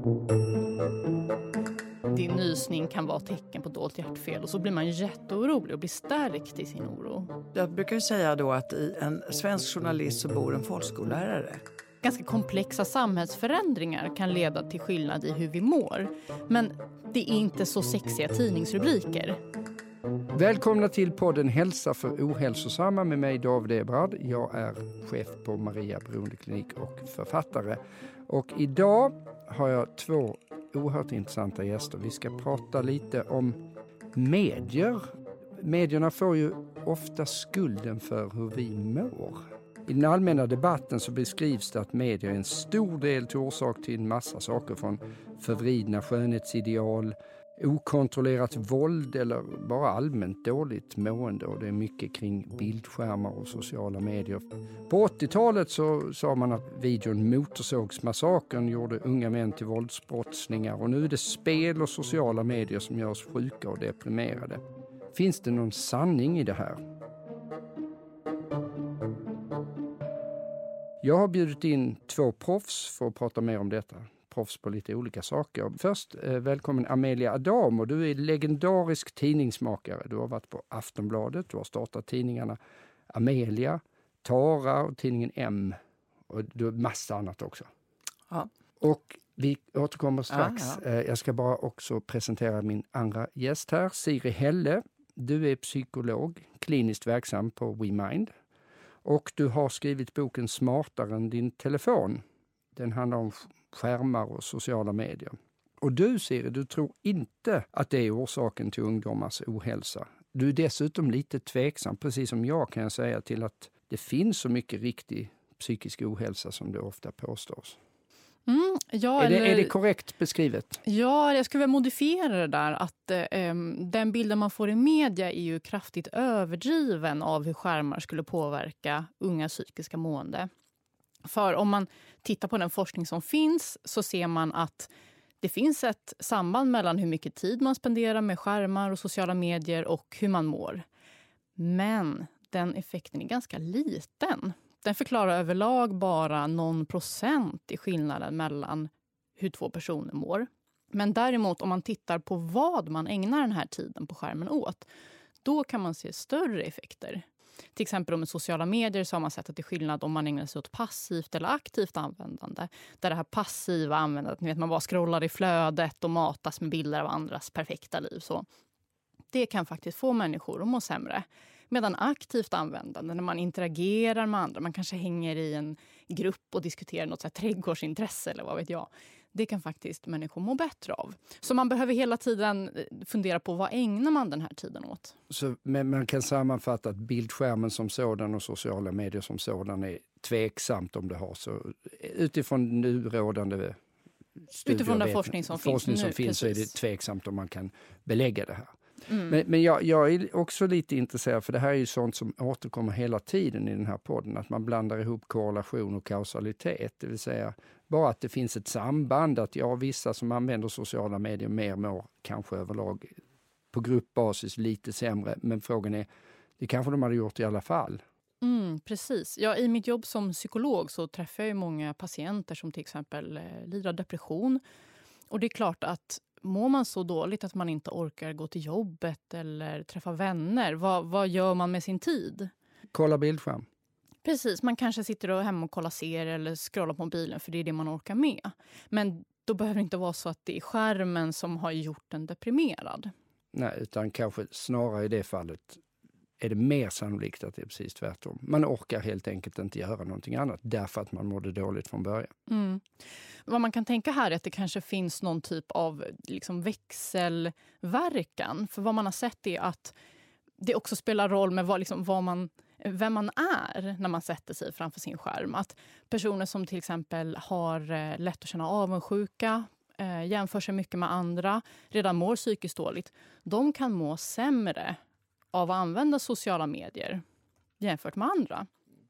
Din nysning kan vara tecken på dolt hjärtfel och så blir man jätteorolig och blir stärkt i sin oro. Jag brukar säga då att i en svensk journalist så bor en folkskollärare. Ganska komplexa samhällsförändringar kan leda till skillnad i hur vi mår. Men det är inte så sexiga tidningsrubriker. Välkomna till podden Hälsa för ohälsosamma med mig David Ebrard. Jag är chef på Maria Beroendeklinik och författare. Och idag har jag två oerhört intressanta gäster. Vi ska prata lite om medier. Medierna får ju ofta skulden för hur vi mår. I den allmänna debatten så beskrivs det att medier är en stor del till orsak till en massa saker, från förvridna skönhetsideal, okontrollerat våld eller bara allmänt dåligt mående, och det är mycket kring bildskärmar och sociala medier. På 80-talet så sa man att videon Motorsågsmassakern gjorde unga män till våldsbrottslingar, och nu är det spel och sociala medier som gör oss sjuka och deprimerade. Finns det någon sanning i det här? Jag har bjudit in två proffs för att prata mer om detta. Proffs på lite olika saker. Först välkommen Amelia Adamo. Du är legendarisk tidningsmakare. Du har varit på Aftonbladet, du har startat tidningarna Amelia, Tara och tidningen M. Och du har massa annat också. Ja. Och vi återkommer strax. Ja. Jag ska bara också presentera min andra gäst här, Siri Helle. Du är psykolog, kliniskt verksam på WeMind. Och du har skrivit boken Smartare än din telefon. Den handlar om skärmar och sociala medier. Och du, Siri, du tror inte att det är orsaken till ungdomars ohälsa. Du är dessutom lite tveksam, precis som jag kan säga, till att det finns så mycket riktig psykisk ohälsa som det ofta påstås. Är det korrekt beskrivet? Ja, jag skulle vilja modifiera det där, att den bilden man får i media är ju kraftigt överdriven av hur skärmar skulle påverka unga psykiska mående. För om man tittar på den forskning som finns så ser man att det finns ett samband mellan hur mycket tid man spenderar med skärmar och sociala medier och hur man mår. Men den effekten är ganska liten. Den förklarar överlag bara någon procent i skillnaden mellan hur två personer mår. Men däremot om man tittar på vad man ägnar den här tiden på skärmen åt, då kan man se större effekter. Till exempel med sociala medier så har man sett att det är skillnad om man ägnar sig åt passivt eller aktivt användande. Där det här passiva användandet, ni vet, man bara scrollar i flödet och matas med bilder av andras perfekta liv. Så det kan faktiskt få människor att må sämre. Medan aktivt användande, när man interagerar med andra, man kanske hänger i en grupp och diskuterar något så här trädgårdsintresse eller vad vet jag. Det kan faktiskt människor må bättre av. Så man behöver hela tiden fundera på vad ägnar man den här tiden åt. Så, men man kan sammanfatta att bildskärmen som sådan och sociala medier som sådan är tveksamt om det har så. Utifrån nu rådande studier, utifrån den forskning som finns så är det tveksamt om man kan belägga det här. Men jag är också lite intresserad, för det här är ju sånt som återkommer hela tiden i den här podden, att man blandar ihop korrelation och kausalitet, det vill säga bara att det finns ett samband, att vissa som använder sociala medier mer mår kanske överlag på gruppbasis lite sämre, men frågan är, det kanske de hade gjort i alla fall. Precis. Ja, i mitt jobb som psykolog så träffar jag ju många patienter som till exempel lider av depression, och det är klart att mår man så dåligt att man inte orkar gå till jobbet eller träffa vänner, vad gör man med sin tid? Kolla bildskärm. Precis, man kanske sitter och hemma och kollar serier eller scrollar på mobilen för det är det man orkar med. Men då behöver det inte vara så att det är skärmen som har gjort en deprimerad. Nej, utan kanske snarare i det fallet är det mer sannolikt att det är precis tvärtom. Man orkar helt enkelt inte göra någonting annat därför att man mådde dåligt från början. Vad man kan tänka här är att det kanske finns någon typ av liksom växelverkan. För vad man har sett är att det också spelar roll med vem man är när man sätter sig framför sin skärm. Att personer som till exempel har lätt att känna avundsjuka, jämför sig mycket med andra, redan mår psykiskt dåligt, de kan må sämre av att använda sociala medier jämfört med andra.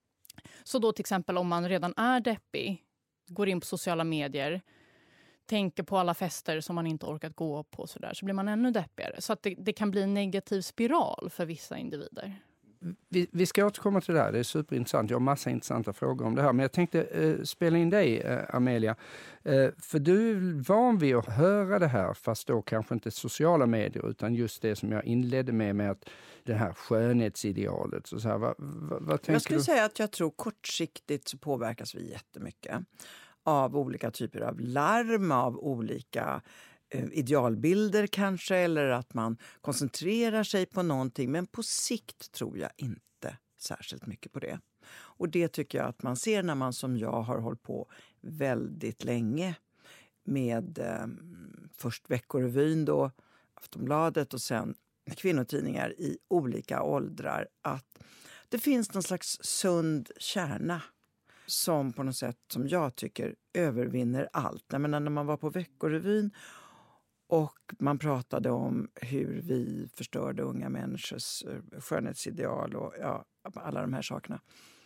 Så då till exempel om man redan är deppig, går in på sociala medier, tänker på alla fester som man inte orkat gå på så blir man ännu deppigare. Så att det kan bli en negativ spiral för vissa individer. vi ska återkomma till det här. Det är superintressant. Jag har massa intressanta frågor om det här. Men jag tänkte spela in dig, Amelia. För du är van vid att höra det här, fast då kanske inte sociala medier, utan just det som jag inledde med att det här skönhetsidealet. Så här, vad tänker jag skulle du? säga att jag tror kortsiktigt så påverkas vi jättemycket av olika typer av larm, av olika idealbilder kanske, eller att man koncentrerar sig på någonting. Men på sikt tror jag inte särskilt mycket på det. Och det tycker jag att man ser när man som jag har hållit på väldigt länge med först Veckorevyn då, Aftonbladet och sen kvinnotidningar i olika åldrar, att det finns någon slags sund kärna som på något sätt som jag tycker övervinner allt. Jag menar, när man var på Veckorevyn och man pratade om hur vi förstörde unga människors skönhetsideal och alla de här sakerna,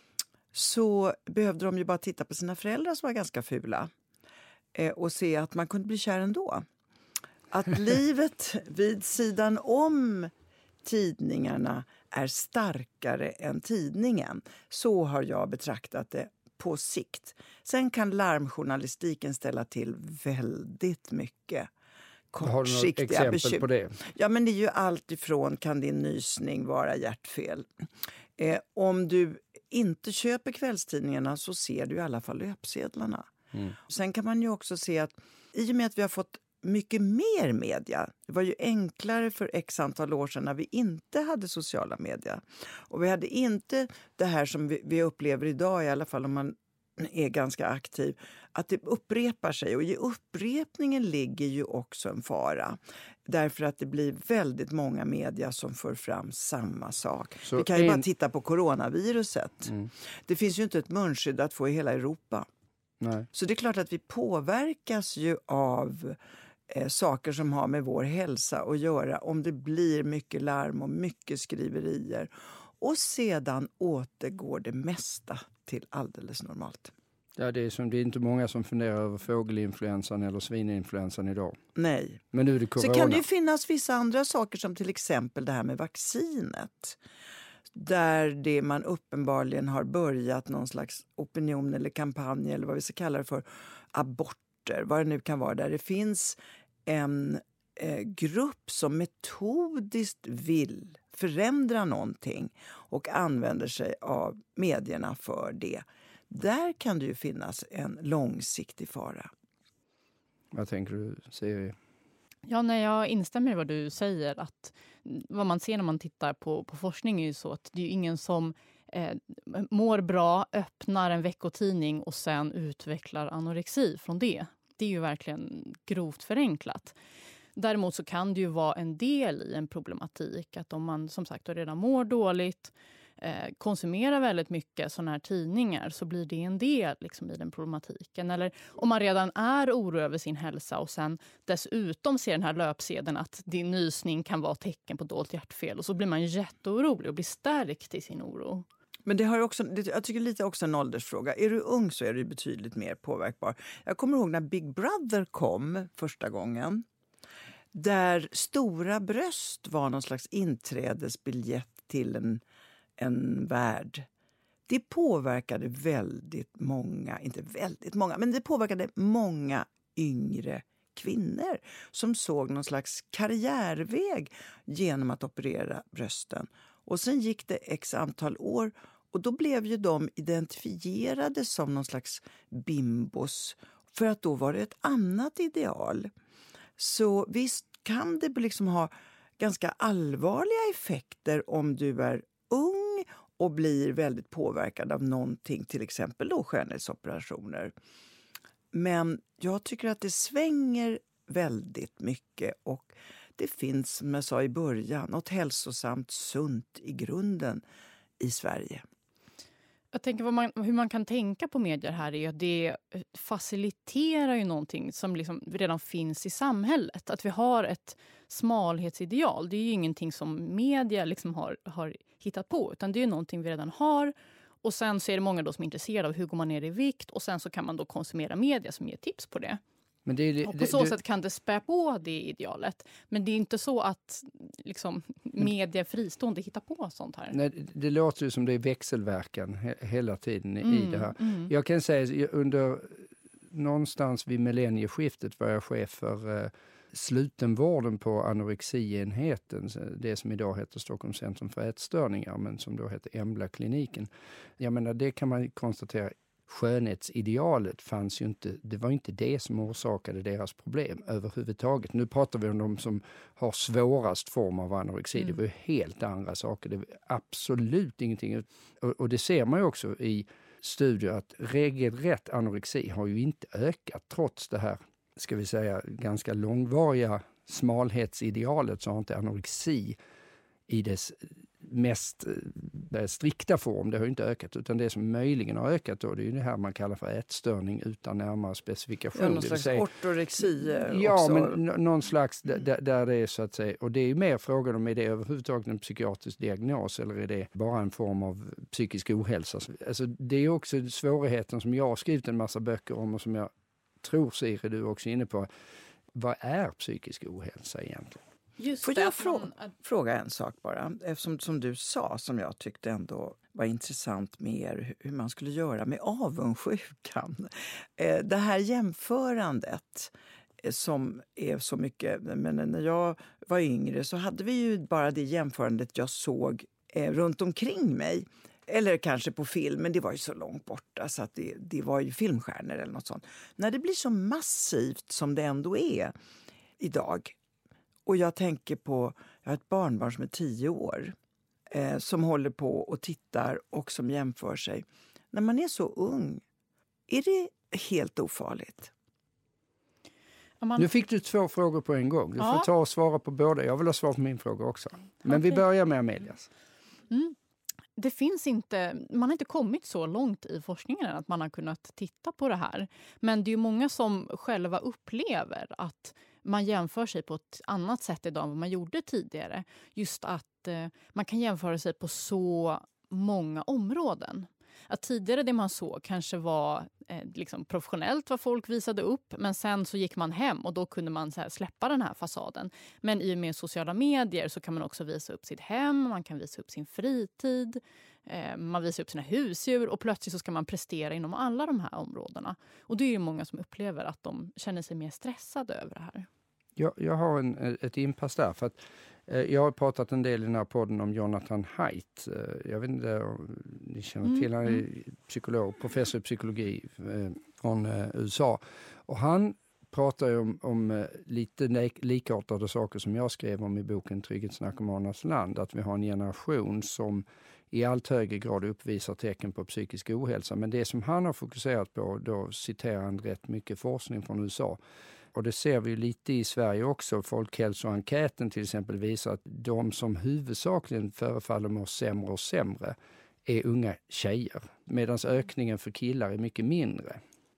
så behövde de ju bara titta på sina föräldrar som var ganska fula och se att man kunde bli kär ändå. Att livet vid sidan om tidningarna är starkare än tidningen. Så har jag betraktat det på sikt. Sen kan larmjournalistiken ställa till väldigt mycket kortsiktiga bekymmer. Har du något exempel på det? Ja, men det är ju allt ifrån, kan din nysning vara hjärtfel? Om du inte köper kvällstidningarna så ser du i alla fall löpsedlarna. Sen kan man ju också se att i och med att vi har fått mycket mer media. Det var ju enklare för x antal år sedan när vi inte hade sociala medier. Och vi hade inte det här som vi upplever idag, i alla fall om man är ganska aktiv, att det upprepar sig. Och i upprepningen ligger ju också en fara. Därför att det blir väldigt många media som för fram samma sak. Så vi kan ju bara titta på coronaviruset. Det finns ju inte ett munskydd att få i hela Europa. Nej. Så det är klart att vi påverkas ju av saker som har med vår hälsa att göra, om det blir mycket larm och mycket skriverier. Och sedan återgår det mesta till alldeles normalt. Ja, det är inte många som funderar över fågelinfluensan eller svininfluensan idag. Nej. Men nu är det corona. Så kan det ju finnas vissa andra saker, som till exempel det här med vaccinet. Där man uppenbarligen har börjat någon slags opinion eller kampanj, eller vad vi ska kalla det för, aborter, vad det nu kan vara, där det finns en grupp som metodiskt vill förändra någonting och använder sig av medierna för det. Där kan det ju finnas en långsiktig fara. Vad tänker du, Siri? Ja, när jag instämmer i vad du säger, att vad man ser när man tittar på forskning är ju så att det är ju ingen som mår bra, öppnar en veckotidning och sen utvecklar anorexi från det. Det är ju verkligen grovt förenklat. Däremot så kan det ju vara en del i en problematik att om man som sagt redan mår dåligt, konsumerar väldigt mycket sådana här tidningar, så blir det en del liksom i den problematiken. Eller om man redan är orolig över sin hälsa och sen dessutom ser den här löpsedeln att din nysning kan vara tecken på dolt hjärtfel, och så blir man jätteorolig och blir stärkt i sin oro. Men det har också, jag tycker lite också en åldersfråga. Är du ung så är du betydligt mer påverkbar. Jag kommer ihåg när Big Brother kom första gången, där stora bröst var någon slags inträdesbiljett till en värld. Det påverkade väldigt många, inte väldigt många, men det påverkade många yngre kvinnor som såg någon slags karriärväg genom att operera brösten. Och sen gick det x antal år och då blev ju de identifierade som någon slags bimbos, för att då var det ett annat ideal. Så visst kan det liksom ha ganska allvarliga effekter om du är ung och blir väldigt påverkad av någonting, till exempel då skönhetsoperationer. Men jag tycker att det svänger väldigt mycket, och det finns, som jag sa i början, något hälsosamt sunt i grunden i Sverige. Jag tänker hur man kan tänka på medier här är att det faciliterar ju någonting som liksom redan finns i samhället. Att vi har ett smalhetsideal. Det är ju ingenting som media liksom har hittat på, utan det är någonting vi redan har. Och sen så är det många då som är intresserade av hur går man ner i vikt, och sen så kan man då konsumera media som ger tips på det. Men och på så sätt kan det spä på det idealet. Men det är inte så att liksom, media fristående hittar på sånt här. Nej, det låter ju som det är växelverkan hela tiden i det här. Jag kan säga under någonstans vid millennieskiftet var jag chef för slutenvården på anorexienheten, det som idag heter Stockholms centrum för ätstörningar men som då heter Embla-kliniken. Jag menar, det kan man konstatera, skönhetsidealet fanns ju inte, det var inte det som orsakade deras problem överhuvudtaget. Nu pratar vi om de som har svårast form av anorexi, det var ju helt andra saker, det var absolut ingenting. Och det ser man ju också i studier att regelrätt anorexi har ju inte ökat trots det här, ska vi säga, ganska långvariga smalhetsidealet, så har inte anorexi i dess mest strikta form, det har ju inte ökat, utan det som möjligen har ökat då, det är ju det här man kallar för ätstörning utan närmare specifikation. Ja, någon slags ortorexi ja, också. men någon slags där det är så att säga, och det är ju mer frågan om är det överhuvudtaget en psykiatrisk diagnos eller är det bara en form av psykisk ohälsa. Alltså det är också svårigheten som jag har skrivit en massa böcker om och som jag tror Siri du också är inne på. Vad är psykisk ohälsa egentligen? Får jag fråga en sak bara? Eftersom som du sa, som jag tyckte ändå var intressant med er, hur man skulle göra med avundsjukan. Det här jämförandet som är så mycket, men när jag var yngre så hade vi ju bara det jämförandet jag såg runt omkring mig. Eller kanske på film, men det var ju så långt borta så att det var ju filmstjärnor eller något sånt. När det blir så massivt som det ändå är idag. Och jag tänker på, jag har ett barnbarn som är 10 år som håller på och tittar och som jämför sig. När man är så ung, är det helt ofarligt? Nu fick du 2 frågor på en gång. Du får ta och svara på båda. Jag vill ha svar på min fråga också. Men vi börjar med Amelias. Det finns inte, man har inte kommit så långt i forskningen att man har kunnat titta på det här. Men det är ju många som själva upplever att man jämför sig på ett annat sätt idag än vad man gjorde tidigare. Just att man kan jämföra sig på så många områden. Att tidigare det man såg kanske var liksom professionellt vad folk visade upp. Men sen så gick man hem och då kunde man så här släppa den här fasaden. Men i och med sociala medier så kan man också visa upp sitt hem. Man kan visa upp sin fritid. Man visar upp sina husdjur. Och plötsligt så ska man prestera inom alla de här områdena. Och det är ju många som upplever att de känner sig mer stressade över det här. Jag har ett inpass där för att jag har pratat en del i den här podden om Jonathan Haidt. Jag vet inte om ni känner till, han är psykolog, professor i psykologi från USA. Och han pratar ju om lite likartade saker som jag skrev om i boken Trygghetsnarkomanernas land. Att vi har en generation som i allt högre grad uppvisar tecken på psykisk ohälsa. Men det som han har fokuserat på, då citerar han rätt mycket forskning från USA. Och det ser vi ju lite i Sverige också. Folkhälsoenkäten till exempel visar att de som huvudsakligen förefaller må sämre och sämre är unga tjejer. Medan ökningen för killar är mycket mindre.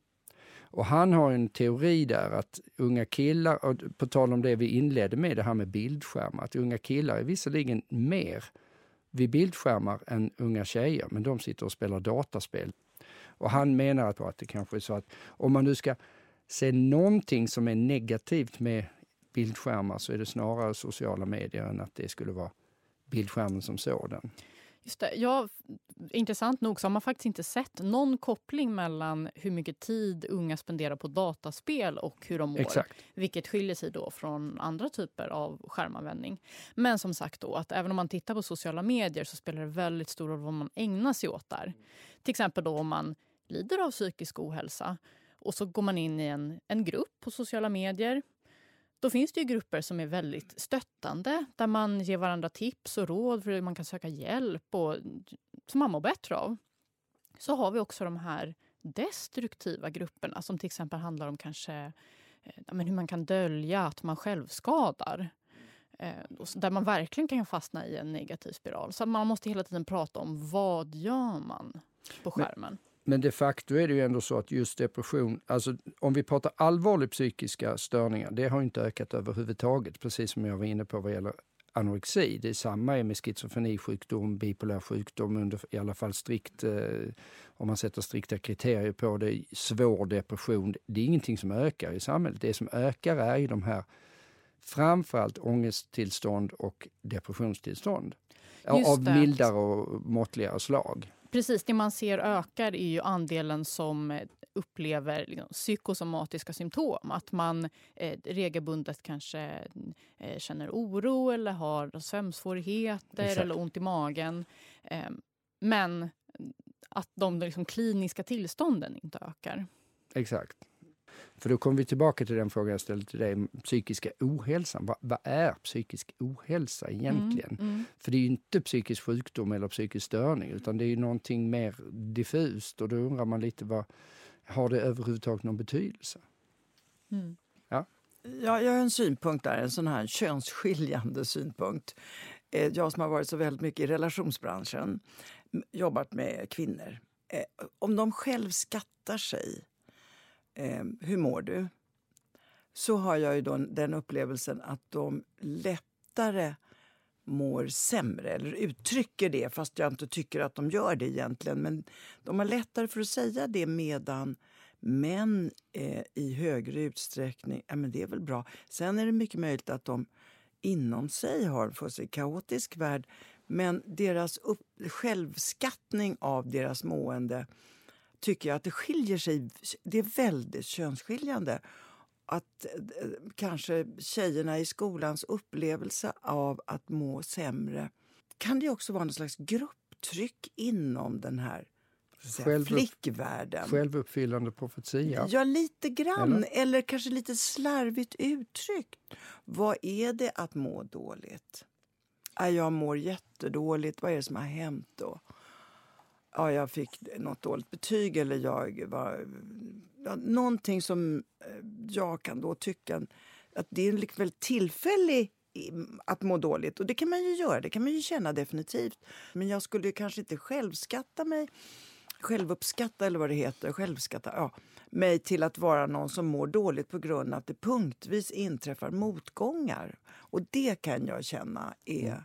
Och han har en teori där att unga killar, och på tal om det vi inledde med, det här med bildskärmar, att unga killar är visserligen mer vid bildskärmar än unga tjejer, men de sitter och spelar dataspel. Och han menar att det kanske är så att om man nu ska se någonting som är negativt med bildskärmar så är det snarare sociala medier än att det skulle vara bildskärmen som sådan. Just det. Ja, intressant nog så har man faktiskt inte sett någon koppling mellan hur mycket tid unga spenderar på dataspel och hur de mår. Exakt. Vilket skiljer sig då från andra typer av skärmanvändning. Men som sagt då, att även om man tittar på sociala medier så spelar det väldigt stor roll vad man ägnar sig åt där. Till exempel då om man lider av psykisk ohälsa och så går man in i en grupp på sociala medier. Då finns det ju grupper som är väldigt stöttande där man ger varandra tips och råd för hur man kan söka hjälp och som man mår bättre av. Så har vi också de här destruktiva grupperna som till exempel handlar om kanske hur man kan dölja att man självskadar. Där man verkligen kan fastna i en negativ spiral. Så man måste hela tiden prata om vad gör man på skärmen. Men de facto är det ju ändå så att just depression, alltså om vi pratar allvarliga psykiska störningar, det har inte ökat överhuvudtaget, precis som jag var inne på vad gäller anorexi. Det är samma med schizofrenisjukdom, bipolär sjukdom under i alla fall strikt, om man sätter strikta kriterier på det, svår depression. Det är ingenting som ökar i samhället. Det som ökar är ju de här framförallt ångesttillstånd och depressionstillstånd. Av mildare och måttligare slag. Precis, det man ser ökar är ju andelen som upplever liksom psykosomatiska symptom. Att man regelbundet kanske känner oro eller har sömnsvårigheter. Exakt. Eller ont i magen. Men att de liksom kliniska tillstånden inte ökar. Exakt. För då kommer vi tillbaka till den frågan jag ställde till dig. Psykiska ohälsan. Vad är psykisk ohälsa egentligen? För det är ju inte psykisk sjukdom eller psykisk störning. Utan det är ju någonting mer diffust. Och då undrar man lite, har det överhuvudtaget någon betydelse? Ja. Ja, jag har en synpunkt där. En sån här könsskiljande synpunkt. Jag som har varit så väldigt mycket i relationsbranschen. Jobbat med kvinnor. Om de själv skattar sig. Hur mår du? Så har jag ju då den upplevelsen att de lättare mår sämre. Eller uttrycker det, fast jag inte tycker att de gör det egentligen. Men de har lättare för att säga det, medan män i högre utsträckning, men det är väl bra. Sen är det mycket möjligt att de inom sig har för sig kaotisk värld. Men deras självskattning av deras mående tycker jag att det skiljer sig. Det är väldigt könsskiljande. Att kanske tjejerna i skolans upplevelse av att må sämre, kan det också vara någon slags grupptryck inom den här flickvärlden. Självuppfyllande profetia. Ja, lite grann. Eller kanske lite slarvigt uttryckt. Vad är det att må dåligt? Jag mår jättedåligt. Vad är det som har hänt då? Ja, jag fick något dåligt betyg eller jag var... Ja, någonting som jag kan då tycka att det är liksom väl tillfälligt att må dåligt. Och det kan man ju göra, det kan man ju känna definitivt. Men jag skulle ju kanske inte självuppskatta eller vad det heter, mig till att vara någon som mår dåligt på grund av att det punktvis inträffar motgångar. Och det kan jag känna är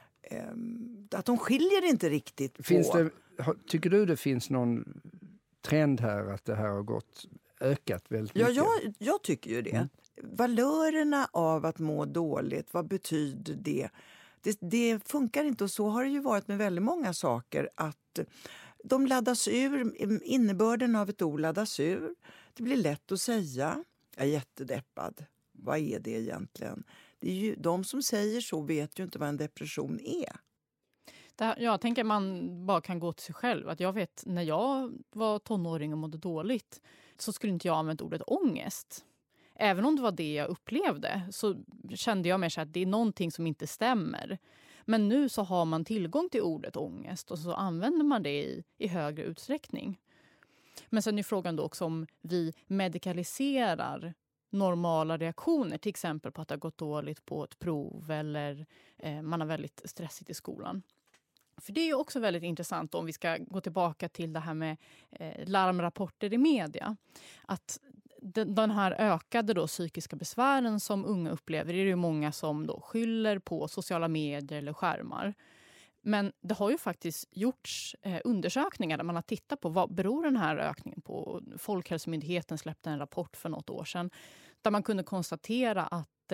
att de skiljer inte riktigt på. Tycker du det finns någon trend här att det här har ökat väldigt mycket? Ja, jag tycker ju det. Valörerna av att må dåligt, vad betyder det? Det funkar inte, och så har det ju varit med väldigt många saker, att de laddas ur, innebörden av ett ord laddas ur. Det blir lätt att säga, jag är jättedeppad. Vad är det egentligen? Det är ju, de som säger så vet ju inte vad en depression är. Jag tänker man bara kan gå till sig själv. Att jag vet, när jag var tonåring och mådde dåligt så skulle inte jag använt ordet ångest. Även om det var det jag upplevde så kände jag mig så att det är någonting som inte stämmer. Men nu så har man tillgång till ordet ångest och så använder man det i högre utsträckning. Men sen är frågan då också om vi medikaliserar normala reaktioner. Till exempel på att det har gått dåligt på ett prov eller man har väldigt stressigt i skolan. För det är ju också väldigt intressant om vi ska gå tillbaka till det här med larmrapporter i media. Att den här ökade då psykiska besvären som unga upplever, är det ju många som då skyller på sociala medier eller skärmar. Men det har ju faktiskt gjorts undersökningar där man har tittat på vad beror den här ökningen på. Folkhälsomyndigheten släppte en rapport för något år sedan där man kunde konstatera att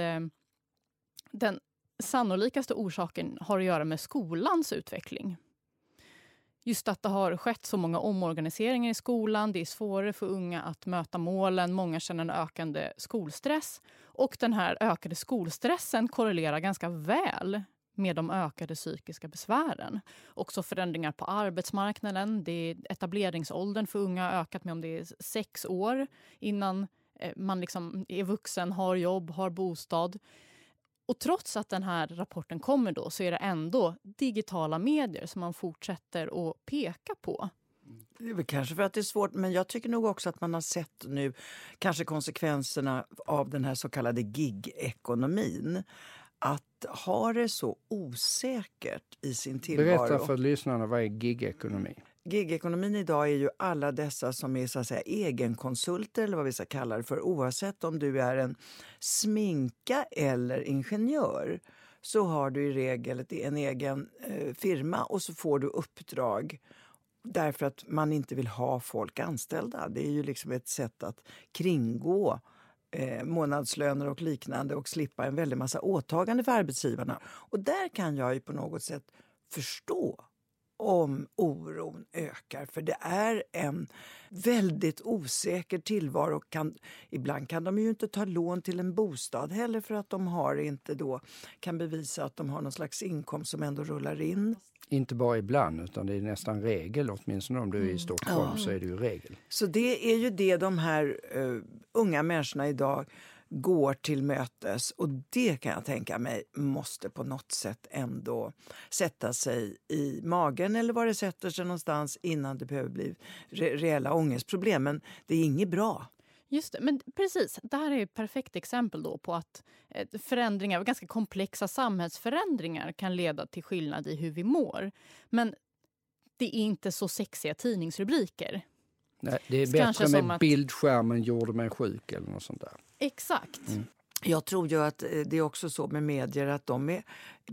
den sannolikaste orsaken har att göra med skolans utveckling. Just att det har skett så många omorganiseringar i skolan. Det är svårare för unga att möta målen. Många känner en ökande skolstress. Och den här ökade skolstressen korrelerar ganska väl med de ökade psykiska besvären. Också förändringar på arbetsmarknaden. Det är etableringsåldern för unga har ökat med om det är 6 år innan man liksom är vuxen, har jobb, har bostad. Och trots att den här rapporten kommer då så är det ändå digitala medier som man fortsätter att peka på. Det är väl kanske för att det är svårt, men jag tycker nog också att man har sett nu kanske konsekvenserna av den här så kallade gig-ekonomin. Att ha det så osäkert i sin tillvaro. Berätta för lyssnarna, vad är gig-ekonomi? Gig-ekonomin idag är ju alla dessa som är så att säga egenkonsulter eller vad vi ska kalla det för, oavsett om du är en sminka eller ingenjör. så har du i regel en egen firma och så får du uppdrag därför att man inte vill ha folk anställda. Det är ju liksom ett sätt att kringgå månadslöner och liknande och slippa en väldig massa åtagande för arbetsgivarna. Och där kan jag ju på något sätt förstå om oron ökar. För det är en väldigt osäker tillvaro. Ibland kan de ju inte ta lån till en bostad heller för att de kan bevisa att de har någon slags inkomst som ändå rullar in. Inte bara ibland, utan det är nästan regel. Åtminstone om du är i Stockholm så är det ju regel. Så det är ju det de här unga människorna idag går till mötes. Och det kan jag tänka mig måste på något sätt ändå sätta sig i magen eller var det sätter sig någonstans innan det behöver bli reella ångestproblem. Men det är inget bra. Just det, men precis. Det här är ett perfekt exempel då på att förändringar, ganska komplexa samhällsförändringar kan leda till skillnad i hur vi mår. Men det är inte så sexiga tidningsrubriker. Nej, det är bättre med bildskärmen gjorde mig sjuk eller något sånt där. Exakt. Jag tror ju att det är också så med medier att de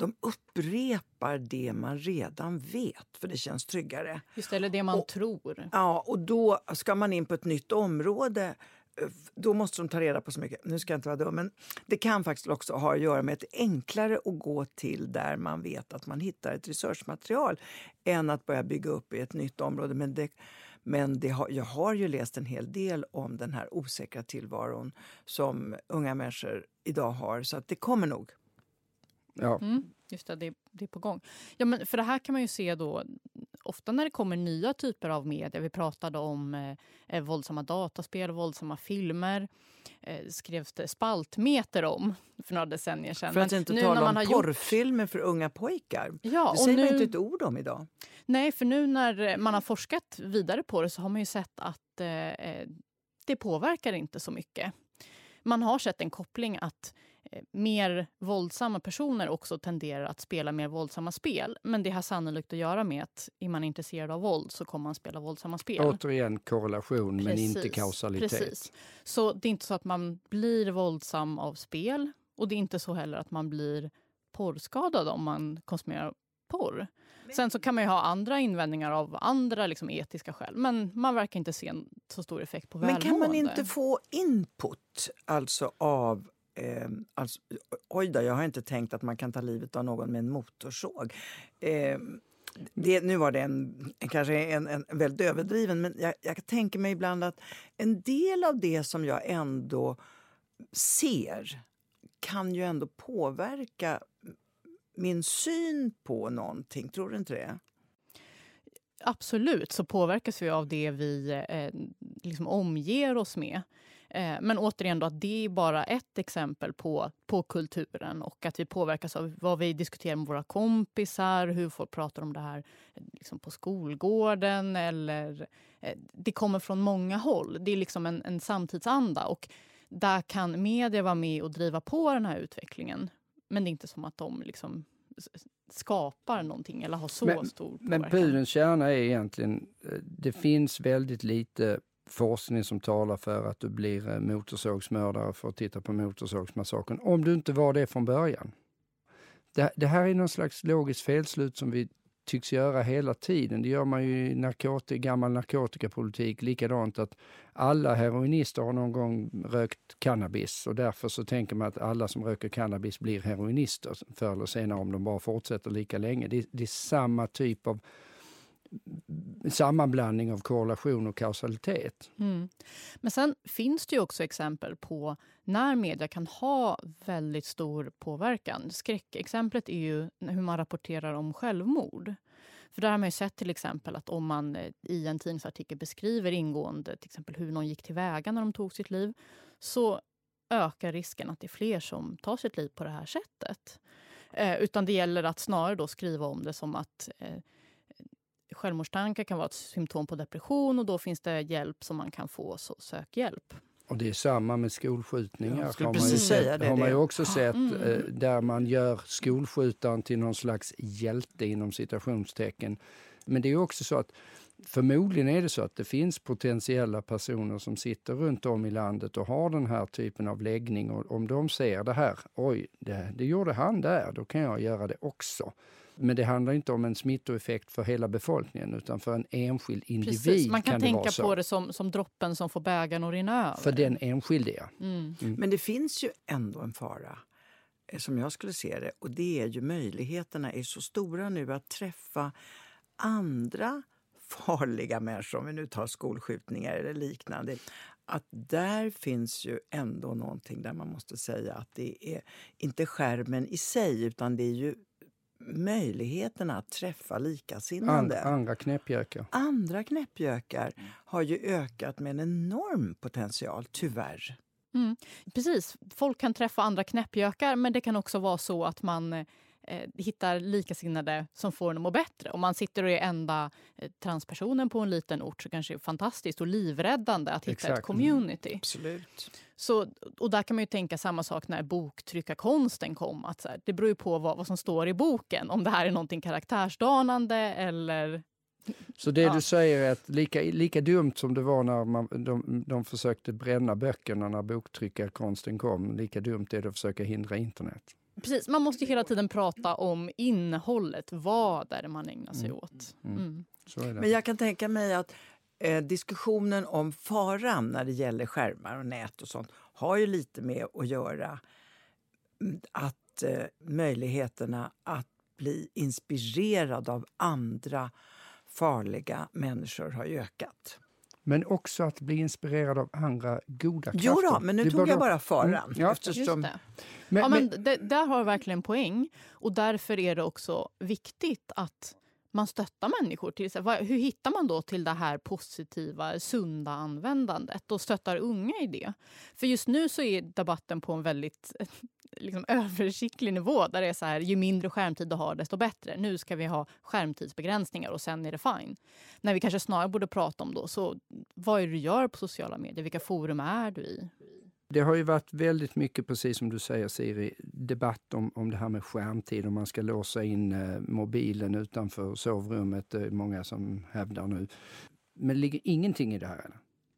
upprepar det man redan vet, för det känns tryggare. Just det, eller det man tror. Ja, och då ska man in på ett nytt område. Då måste de ta reda på så mycket. Nu ska jag inte vara dum, men det kan faktiskt också ha att göra med att det är enklare att gå till där man vet att man hittar ett researchmaterial än att börja bygga upp i ett nytt område. Jag har ju läst en hel del om den här osäkra tillvaron som unga människor idag har, så att det kommer nog. Ja. Just det är på gång. Ja, men för det här kan man ju se då ofta när det kommer nya typer av media. Vi pratade om våldsamma dataspel, våldsamma filmer. Skrevs det spaltmeter om för några decennier sedan. För att inte tala om porrfilmer för unga pojkar. Ja, det säger man inte ett ord om idag. Nej, för nu när man har forskat vidare på det så har man ju sett att det påverkar inte så mycket. Man har sett en koppling att mer våldsamma personer också tenderar att spela mer våldsamma spel. Men det har sannolikt att göra med att är man intresserad av våld så kommer man spela våldsamma spel. Återigen korrelation, men inte kausalitet. Precis. Så det är inte så att man blir våldsam av spel. Och det är inte så heller att man blir porrskadad om man konsumerar porr. Sen så kan man ju ha andra invändningar av andra liksom etiska skäl. Men man verkar inte se en så stor effekt på välmående. Men kan man inte få input alltså av... oj då, jag har inte tänkt att man kan ta livet av någon med en motorsåg. Nu var det kanske en väldigt överdriven, men jag tänker mig ibland att en del av det som jag ändå ser kan ju ändå påverka min syn på någonting. Tror du inte det? Absolut, så påverkas vi av det vi liksom omger oss med. Men återigen då att det är bara ett exempel på kulturen och att vi påverkas av vad vi diskuterar med våra kompisar, hur folk pratar om det här liksom på skolgården eller det kommer från många håll. Det är liksom en samtidsanda och där kan media vara med och driva på den här utvecklingen. Men det är inte som att de liksom skapar någonting eller har så stor påverkan. Men pudelns kärna är egentligen, det finns väldigt lite forskning som talar för att du blir motorsågsmördare för att titta på motorsågsmassakern. Om du inte var det från början. Det här är någon slags logiskt felslut som vi tycks göra hela tiden. Det gör man ju i gammal narkotikapolitik likadant att alla heroinister har någon gång rökt cannabis och därför så tänker man att alla som röker cannabis blir heroinister förr eller senare om de bara fortsätter lika länge. Det är samma typ av sammanblandning av korrelation och kausalitet. Men sen finns det ju också exempel på när media kan ha väldigt stor påverkan. Skräckexemplet är ju hur man rapporterar om självmord. För där har man ju sett till exempel att om man i en tidningsartikel beskriver ingående till exempel hur någon gick tillväga när de tog sitt liv så ökar risken att det är fler som tar sitt liv på det här sättet. Utan det gäller att snarare då skriva om det som att självmordstankar kan vara ett symptom på depression och då finns det hjälp som man kan få, så sök hjälp. Och det är samma med skolskjutningar. Har man ju också sett där man gör skolskjutaren till någon slags hjälte inom citationstecken. Men det är ju också så att Förmodligen är det så att det finns potentiella personer som sitter runt om i landet och har den här typen av läggning. Och om de ser det här, oj, det gjorde han där, då kan jag göra det också. Men det handlar inte om en smittoeffekt för hela befolkningen utan för en enskild individ. Precis, man kan tänka det på det som droppen som får bägaren att rinna över. För den enskilde, ja. Men det finns ju ändå en fara som jag skulle se det. Och det är ju möjligheterna är så stora nu att träffa andra farliga människor, om vi nu tar skolskjutningar eller liknande. Att där finns ju ändå någonting där man måste säga att det är inte skärmen i sig utan det är ju möjligheterna att träffa likasinnande. Andra knäppjökar. Andra knäppjökar har ju ökat med en enorm potential, tyvärr. Precis, folk kan träffa andra knäppjökar men det kan också vara så att man hittar likasinnade som får en att må bättre. Om man sitter och är enda transpersonen på en liten ort så kanske det är fantastiskt och livräddande att hitta ett community. Absolut. Så, och där kan man ju tänka samma sak när boktryckarkonsten kom. Att så här, det beror ju på vad som står i boken. Om det här är någonting karaktärsdanande eller... Så det du säger är att lika dumt som det var när de försökte bränna böckerna när boktryckarkonsten kom, lika dumt är det att försöka hindra internet. Precis, man måste ju hela tiden prata om innehållet. Vad är det man ägnar sig åt? Så är det. Men jag kan tänka mig att diskussionen om faran när det gäller skärmar och nät och sånt har ju lite med att göra att möjligheterna att bli inspirerad av andra farliga människor har ökat. Men också att bli inspirerad av andra goda krafter. Jo då, men nu tog jag bara faran. Ja. Eftersom... Just det. Men där har jag verkligen poäng. Och därför är det också viktigt att man stöttar människor. Hur hittar man då till det här positiva, sunda användandet och stöttar unga i det? För just nu så är debatten på en väldigt översiktlig nivå där det är så här, ju mindre skärmtid du har desto bättre. Nu ska vi ha skärmtidsbegränsningar och sen är det fine. När vi kanske snarare borde prata om då, så vad är det du gör på sociala medier? Vilka forum är du i? Det har ju varit väldigt mycket, precis som du säger Siri, debatt om det här med skärmtid. Om man ska låsa in mobilen utanför sovrummet. Det är många som hävdar nu. Men det ligger ingenting i det här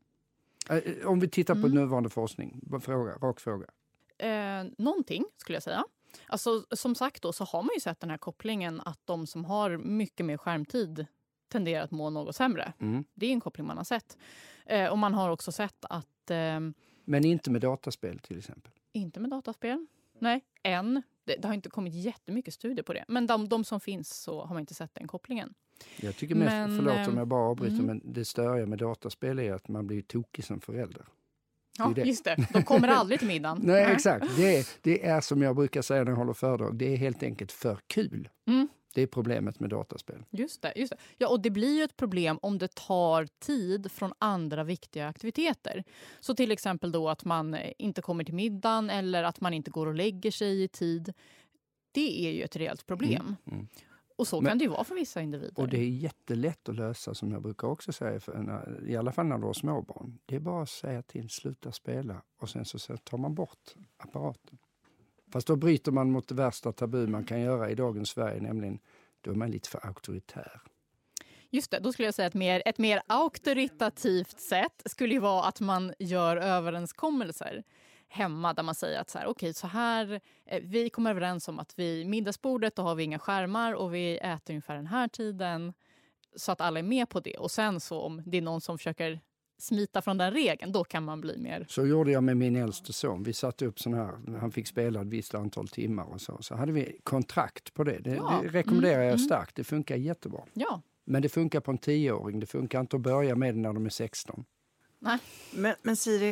eller? Om vi tittar på nuvarande forskning, rak fråga. Någonting skulle jag säga. Alltså, som sagt då, så har man ju sett den här kopplingen att de som har mycket mer skärmtid tenderar att må något sämre. Det är en koppling man har sett. Och man har också sett att... Men inte med dataspel till exempel? Inte med dataspel. Nej, än. Det har inte kommit jättemycket studier på det. Men de som finns så har man inte sett den kopplingen. Jag tycker mest, förlåt om jag bara avbryter, men det störiga med dataspel är att man blir tokig som förälder. Ja, just det. De kommer aldrig till middagen. Nej, exakt. Det är som jag brukar säga när jag håller föredrag. Det är helt enkelt för kul. Det är problemet med dataspel. Just det. Ja, och det blir ju ett problem om det tar tid från andra viktiga aktiviteter. Så till exempel då att man inte kommer till middagen eller att man inte går och lägger sig i tid. Det är ju ett reellt problem. Och så kan det ju vara för vissa individer. Och det är jättelätt att lösa, som jag brukar också säga, i alla fall när du har småbarn. Det är bara att säga till, sluta spela och sen så tar man bort apparaten. Fast då bryter man mot det värsta tabu man kan göra i dagens Sverige, nämligen då är man lite för auktoritär. Just det, då skulle jag säga att ett mer auktoritativt sätt skulle ju vara att man gör överenskommelser hemma där man säger att så här, vi kommer överens om att vid middagsbordet då har vi inga skärmar och vi äter ungefär den här tiden så att alla är med på det. Och sen så om det är någon som försöker smita från den regeln, då kan man bli mer... Så gjorde jag med min äldste son. Vi satte upp sån här, han fick spela ett visst antal timmar och så hade vi kontrakt på det. Det rekommenderar jag starkt, det funkar jättebra. Ja. Men det funkar på en 10-åring, det funkar inte att börja med det när de är 16. Nej. Men Siri,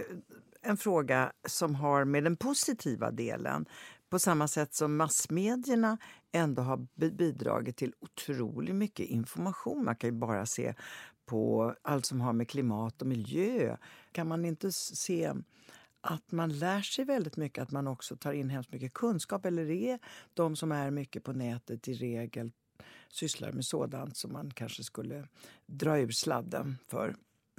en fråga som har med den positiva delen, på samma sätt som massmedierna ändå har bidragit till otroligt mycket information. Man kan ju bara se på allt som har med klimat och miljö. Kan man inte se att man lär sig väldigt mycket, att man också tar in hemskt mycket kunskap? Eller är de som är mycket på nätet i regel sysslar med sådant som man kanske skulle dra ur sladden för?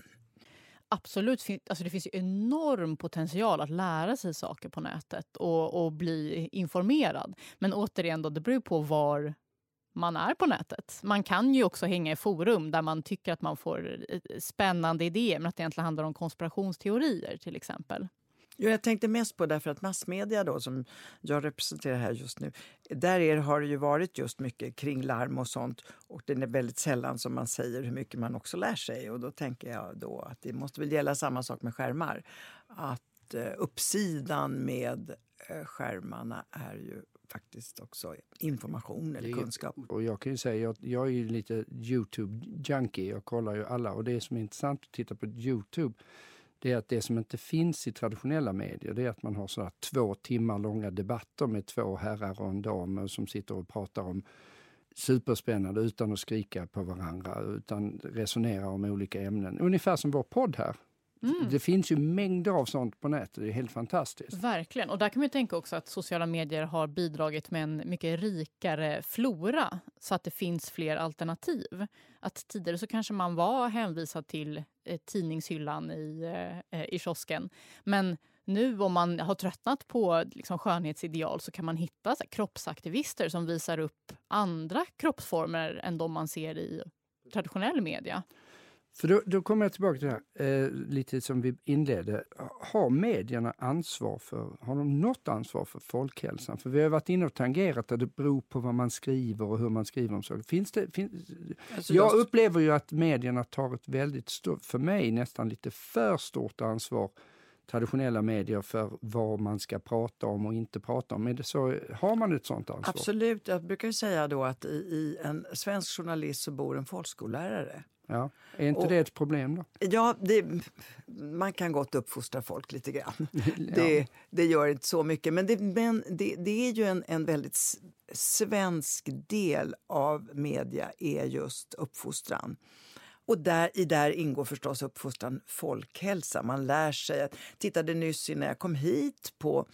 Absolut, alltså det finns ju enorm potential att lära sig saker på nätet och bli informerad. Men återigen då, det beror på var man är på nätet. Man kan ju också hänga i forum där man tycker att man får spännande idéer, men att det egentligen handlar om konspirationsteorier till exempel. Jo, jag tänkte mest på därför att massmedia då, som jag representerar här just nu, där har det ju varit just mycket kring larm och sånt, och det är väldigt sällan som man säger hur mycket man också lär sig, och då tänker jag då att det måste väl gälla samma sak med skärmar, att uppsidan med skärmarna är ju faktiskt också information eller kunskap. Och jag kan ju säga, jag är ju lite YouTube-junkie, jag kollar ju alla, och det som är intressant att titta på YouTube, det är att det som inte finns i traditionella medier, det är att man har sådär 2 timmar långa debatter med 2 herrar och en dam som sitter och pratar om superspännande utan att skrika på varandra, utan resonera om olika ämnen. Ungefär som vår podd här. Det finns ju mängder av sånt på nätet, det är helt fantastiskt. Verkligen, och där kan man ju tänka också att sociala medier har bidragit med en mycket rikare flora så att det finns fler alternativ. Att tidigare så kanske man var hänvisad till tidningshyllan i kiosken, men nu om man har tröttnat på liksom skönhetsideal så kan man hitta så här, kroppsaktivister som visar upp andra kroppsformer än de man ser i traditionell media. För då kommer jag tillbaka till det här, lite som vi inledde. Har medierna har de något ansvar för folkhälsan? För vi har varit inne och tangerat att det beror på vad man skriver och hur man skriver om saker. Jag upplever ju att medierna tar ett väldigt stort, för mig nästan lite för stort ansvar, traditionella medier, för vad man ska prata om och inte prata om. Är det så, har man ett sånt ansvar? Absolut, jag brukar säga då att i en svensk journalist så bor en folkskollärare. Ja. Är inte det ett problem då? Ja, man kan gott uppfostra folk lite grann. Det gör inte så mycket. Men det är ju en väldigt svensk del av media är just uppfostran. Och där ingår förstås uppfostran folkhälsa. Man lär sig att, tittade nyss när jag kom hit på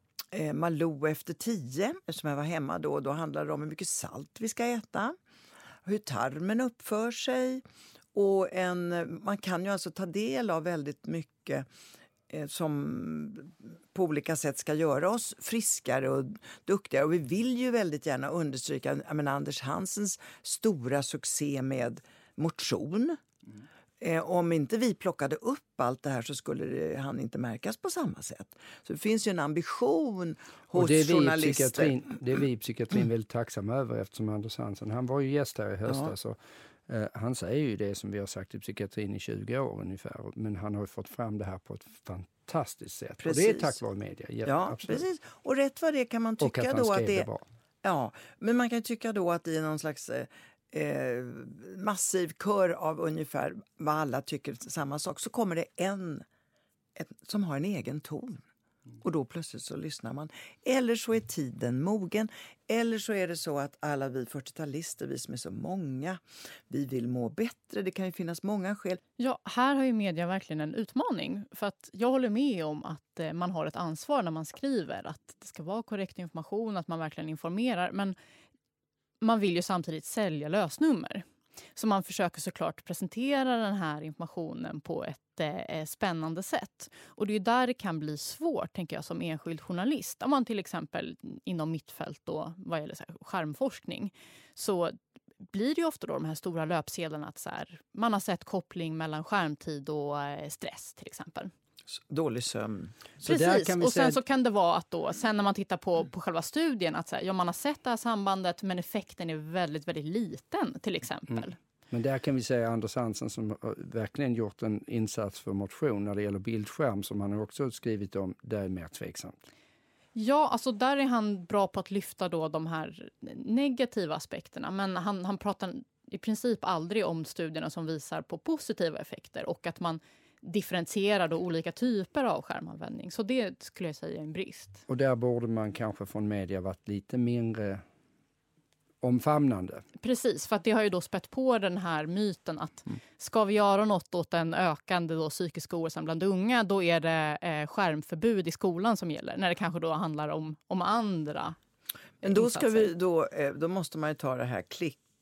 Malou efter 10, som jag var hemma då handlade det om hur mycket salt vi ska äta, hur tarmen uppför sig. Och man kan ju alltså ta del av väldigt mycket som på olika sätt ska göra oss friskare och duktigare. Och vi vill ju väldigt gärna understryka Anders Hansens stora succé med motion. Om inte vi plockade upp allt det här så skulle han inte märkas på samma sätt. Så det finns ju en ambition hos journalister. Det är vi i psykiatrin väldigt tacksamma över, eftersom Anders Hansen, han var ju gäst här i höstas. Ja. Han säger ju det som vi har sagt i psykiatrin i 20 år ungefär. Men han har ju fått fram det här på ett fantastiskt sätt. Precis. Och det är tack vare media. Ja, precis. Och rätt vad det kan man tycka då att det är bra. Ja, men man kan tycka då att det är någon slags massiv kör av ungefär vad alla tycker samma sak, så kommer det en som har en egen ton. Och då plötsligt så lyssnar man. Eller så är tiden mogen. Eller så är det så att alla vi 40-talister, vi som är så många, vi vill må bättre. Det kan ju finnas många skäl. Ja, här har ju media verkligen en utmaning. För att jag håller med om att man har ett ansvar när man skriver. Att det ska vara korrekt information, att man verkligen informerar. Men man vill ju samtidigt sälja lösnummer. Så man försöker såklart presentera den här informationen på ett spännande sätt. Och det är ju där det kan bli svårt, tänker jag, som enskild journalist. Om man till exempel inom mitt fält då, vad gäller så här, skärmforskning, så blir det ju ofta då de här stora löpsedlarna att så här, man har sett koppling mellan skärmtid och stress till exempel. Dålig sömn. Så precis, och sen så kan det vara att då, sen när man tittar på själva studien, att så här, ja, man har sett det här sambandet men effekten är väldigt, väldigt liten till exempel. Men där kan vi säga Anders Hansen som har verkligen gjort en insats för motion när det gäller bildskärm, som han har också skrivit om, det är mer tveksamt. Ja, alltså där är han bra på att lyfta då de här negativa aspekterna, men han pratar i princip aldrig om studierna som visar på positiva effekter och att man differentierar då olika typer av skärmanvändning. Så det skulle jag säga är en brist. Och där borde man kanske från media varit lite mindre omfamnande. Precis, för att det har ju då spett på den här myten att ska vi göra något åt en ökande då psykisk ohälsa bland unga, då är det skärmförbud i skolan som gäller. När det kanske då handlar om andra. Men då ska då måste man ju ta det här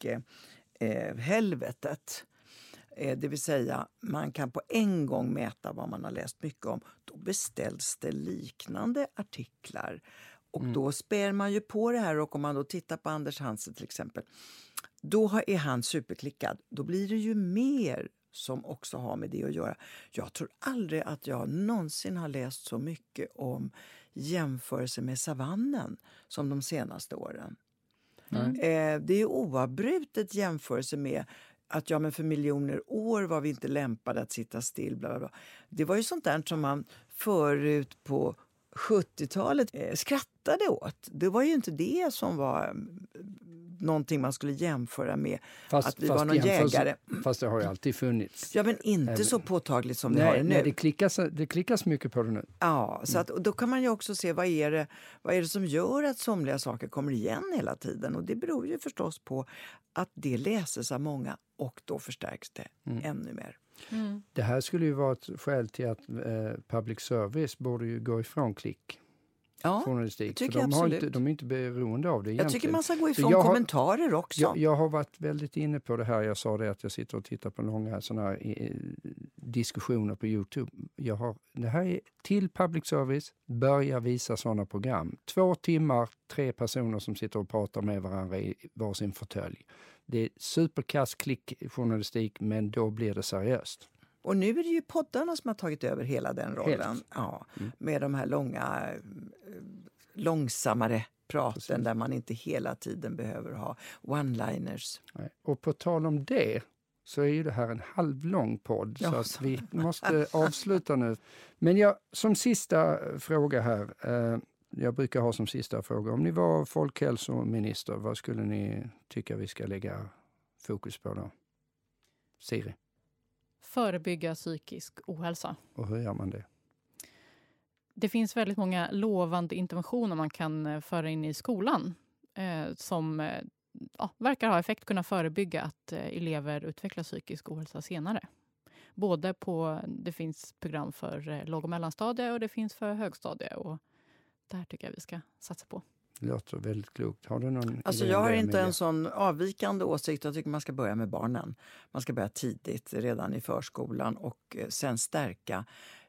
helvetet. Det vill säga, man kan på en gång mäta vad man har läst mycket om. Då beställs det liknande artiklar Och då spär man ju på det här, och om man då tittar på Anders Hansen till exempel, då är han superklickad. Då blir det ju mer som också har med det att göra. Jag tror aldrig att jag någonsin har läst så mycket om jämförelse med savannen som de senaste åren. Det är oavbrutet jämförelse med att men för miljoner år var vi inte lämpade att sitta still. Bla bla bla. Det var ju sånt där som man förut på 70-talet skrattade åt. Det var ju inte det som var någonting man skulle jämföra med att vi var någon jägare. Fast det har ju alltid funnits. Ja, men inte så påtagligt som det har det nu. Nej, det klickas mycket på det nu. Ja, så att, då kan man ju också se vad är det som gör att somliga saker kommer igen hela tiden. Och det beror ju förstås på att det läses av många, och då förstärks det ännu mer. Mm. Det här skulle ju vara ett skäl till att public service borde ju gå ifrån klick. Ja, journalistik. tycker jag de är inte beroende av det egentligen. Jag tycker man ska gå ifrån kommentarer också. Jag har varit väldigt inne på det här. Jag sa det att jag sitter och tittar på långa såna här diskussioner på YouTube. Det här är till public service. Börja visa sådana program. 2 timmar, 3 personer som sitter och pratar med varandra i varsin fåtölj. Det är superkass klickjournalistik, men då blir det seriöst. Och nu är det ju poddarna som har tagit över hela den rollen. Ja, med de här långsammare praten där man inte hela tiden behöver ha one-liners. Nej. Och på tal om det så är ju det här en halvlång podd, så att vi måste avsluta nu. Men som sista fråga här, jag brukar ha som sista fråga, om ni var folkhälsominister, vad skulle ni tycka vi ska lägga fokus på då? Siri? Förebygga psykisk ohälsa. Och hur gör man det? Det finns väldigt många lovande interventioner man kan föra in i skolan som verkar ha effekt, kunna förebygga att elever utvecklar psykisk ohälsa senare. Både det finns program för låg- och mellanstadie, och det finns för högstadie, och där tycker jag vi ska satsa på. Det låter väldigt klokt. Har du någon jag har inte en sån avvikande åsikt. Jag tycker man ska börja med barnen. Man ska börja tidigt, redan i förskolan, och sen stärka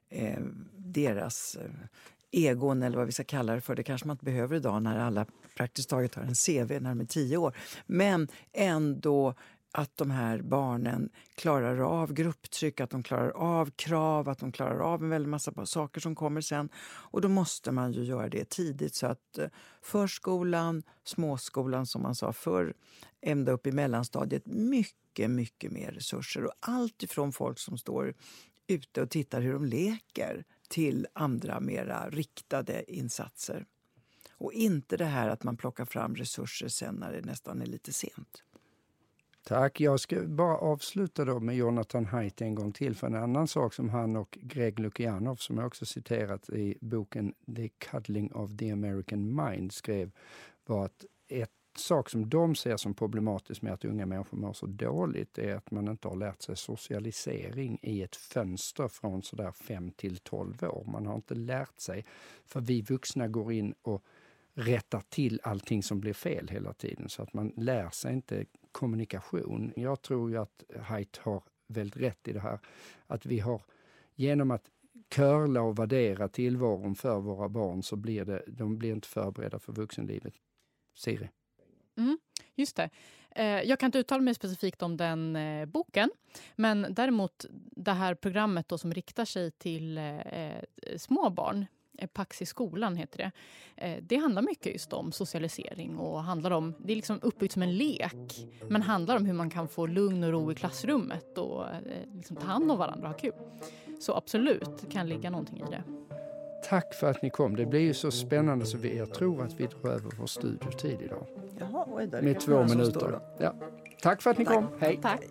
deras egon, eller vad vi ska kalla det för. Det kanske man inte behöver idag när alla praktiskt taget har en CV när de är 10 år. Men ändå att de här barnen klarar av grupptryck, att de klarar av krav, att de klarar av en väldigt massa saker som kommer sen. Och då måste man ju göra det tidigt, så att förskolan, småskolan som man sa förr, ända upp i mellanstadiet, mycket, mycket mer resurser. Och allt ifrån folk som står ute och tittar hur de leker till andra mera riktade insatser. Och inte det här att man plockar fram resurser sen när det nästan är lite sent. Tack. Jag ska bara avsluta då med Jonathan Haidt en gång till. För en annan sak som han och Greg Lukianov, som jag också citerat i boken The Cuddling of the American Mind, skrev, var att ett sak som de ser som problematiskt med att unga människor mår så dåligt är att man inte har lärt sig socialisering i ett fönster från sådär 5 till 12 år. Man har inte lärt sig, för vi vuxna går in och rättar till allting som blir fel hela tiden, så att man lär sig inte kommunikation. Jag tror ju att Haidt har väldigt rätt i det här, att vi har genom att curla och värdera tillvaron för våra barn, så de blir inte förberedda för vuxenlivet. Siri? Just det. Jag kan inte uttala mig specifikt om den boken, men däremot det här programmet då, som riktar sig till små barn, Pax i skolan heter det. Det handlar mycket just om socialisering, och handlar om, det är liksom uppbyggt som en lek, men handlar om hur man kan få lugn och ro i klassrummet och liksom ta hand om varandra och ha kul. Så absolut kan ligga någonting i det. Tack för att ni kom. Det blir ju så spännande, så jag tror att vi drar över vår studiotid idag. Jaha, oj, där med 2 minuter. Ja. Tack för att ni kom. Hej. Tack.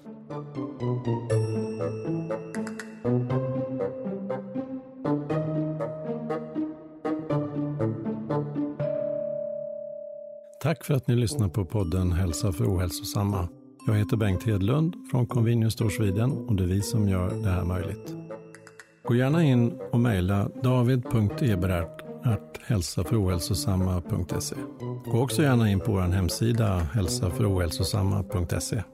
Tack för att ni lyssnar på podden Hälsa för ohälsosamma. Jag heter Bengt Hedlund från Convenience Store Sweden, och det är vi som gör det här möjligt. Gå gärna in och mejla david.eberhardt@hälsaförohälsosamma.se. Gå också gärna in på vår hemsida hälsaförohälsosamma.se.